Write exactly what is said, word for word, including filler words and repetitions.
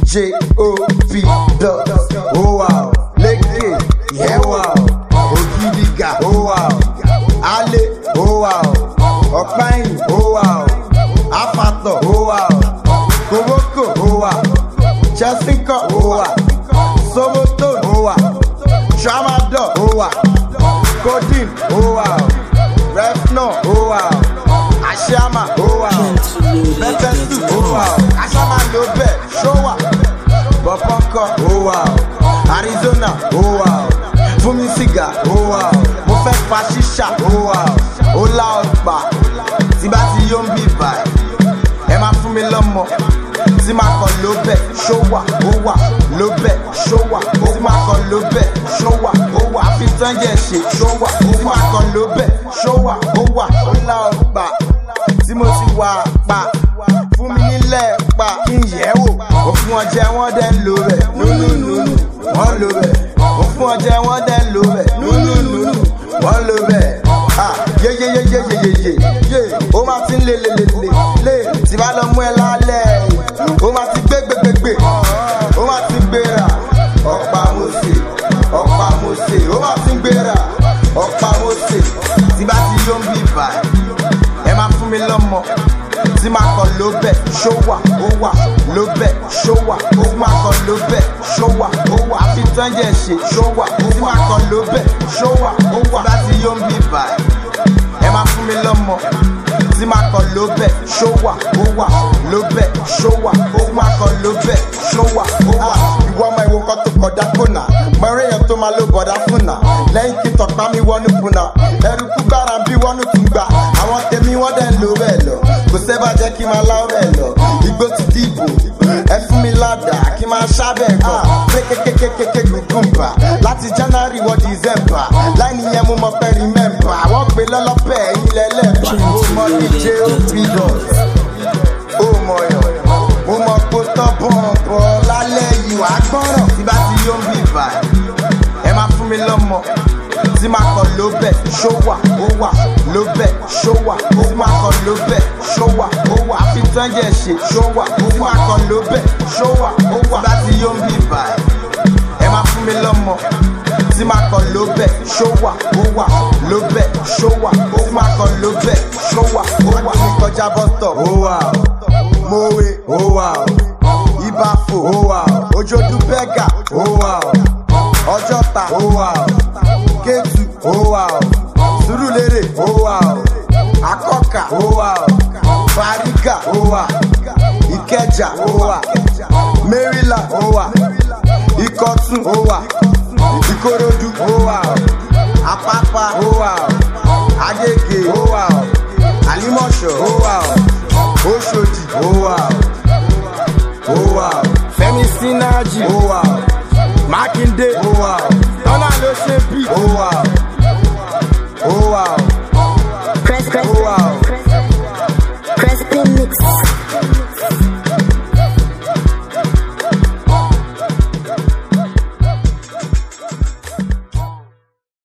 J O P dot oh wow Leke yeah wow Ogidiga oh wow Ale oh wow Okpayin oh wow Afato oh wow Koboko oh wow Chesinko oh wow Soboto oh wow Tramadol oh wow Codeine oh wow Refno oh wow Ashama oh wow Bepesu oh wow Ashama Lobe Showa Boponko oh wow Arizona oh wow Fumi Siga oh wow Mo fẹ́ fa ṣíṣà oh wow Ola Ọ̀pá tí bá ti yó ń bí báyìí ẹ máa fún mi lọ́mọ tí máa kàn ló bẹ̀ ṣówà ó wà ló bẹ̀ ṣówà tí máa kàn ló bẹ̀ ṣówà ó wà àfitán jẹ́ ṣe ṣówà tí máa kàn ló bẹ̀ ṣówà ó wà Ola Ọ̀pá tí mo ti wà pa fún mi nílẹ̀ pa kí n yẹ̀ wò òfin ọjẹ́ wọn dẹ́ ń lo rẹ̀ nùnùnùnù wọ́n lo rẹ̀ òfin ọjẹ́ wọn dẹ́ ń lo rẹ̀ nùnùnùnù wọ́n lo rẹ̀ ah yeyeyeyeyeyeye ye ó máa ti ń lé lé lé lé lé tí bá lọ mú ẹ lálẹ́ ó máa ti gbé gbé gbé gbé ó máa ti gbéra ọ̀pá mose ọ̀pá mose ó máa ti gbéra ọ̀pá mose tí bá ti yó ń bí báyìí ẹ máa fún mi lọ́mọ tí máa kàn ló bẹ̀ ṣówà ó wà ló bẹ̀ ṣówà ó máa kàn ló bẹ̀ ṣówà ó wà àfitán jẹ́ ṣe ṣówà tí máa kàn ló bẹ̀ ṣówà ó wà tí bá ti yó ń bí báyìí ẹ máa fún mi lọ́mọ tí máa kàn ló bẹ̀ ṣówà ó wà ló bẹ̀ ṣówà ó máa kàn ló bẹ̀ ṣówà ó wà. ìwọ ọmọ ìwọ kan tó kọjá kùnà mọ̀rẹ́ yẹn tó máa ló bọ̀dá fúnà lẹ́yìn kí tọ̀pá mi wọnú fúnà ẹrú kú gbára bí wọnú tún gbà àwọn tèmi wọ́n dẹ̀ ń lo bẹ́ẹ̀ lọ kò sẹ́bà jẹ́ kí n máa láwọ́ bẹ́ẹ̀ lọ igbó ti dìbò ẹ fún mi ládàá kí n máa ṣábẹ̀ gan kékékékékéké gbùgbùmbà láti January wọ December láì níyẹn mo mọ pé remember àwọn pè lọ́lọ́pẹ̀ ilẹ̀ lẹ́bà ó mọ ní J O P dot ó mọ yàn mo mọ kó tọ́ bọ̀ọ̀bọ̀ lálẹ́ yìí wàá gbọ́ràn tí bá ti yó ń bí báyìí ẹ máa fún mi lọ́mọ tí máa kàn ló bẹ̀ ṣówà ó wà ló bẹ̀ ṣówà ó máa kàn ló bẹ̀ ṣówà ó wà àfitán jẹ́ ṣe ṣówà ó máa kàn ló bẹ̀ ṣówà ó wà tí bá ti yó ń bí báyìí ẹ máa fún mi lọ́mọ tí máa kàn ló bẹ̀ ṣówà ó wà ló bẹ̀ ṣówà ó máa kàn ló bẹ̀ ṣówà ó wà ní kọjá bọ́tọ̀ ó wà mòwe ó wà ìbáfò ó wà òjòdú bẹ́gà ó wà ọjọ́ta ó wà Kétu ó wà Sùúrùlérè ó wà Akọ́kà ó wà Bàrígà ó wà Ìkẹjà ó wà Maryland ó wà Ìkọ̀tún ó wà Ìkòròdú ó wà Àpápá ó wà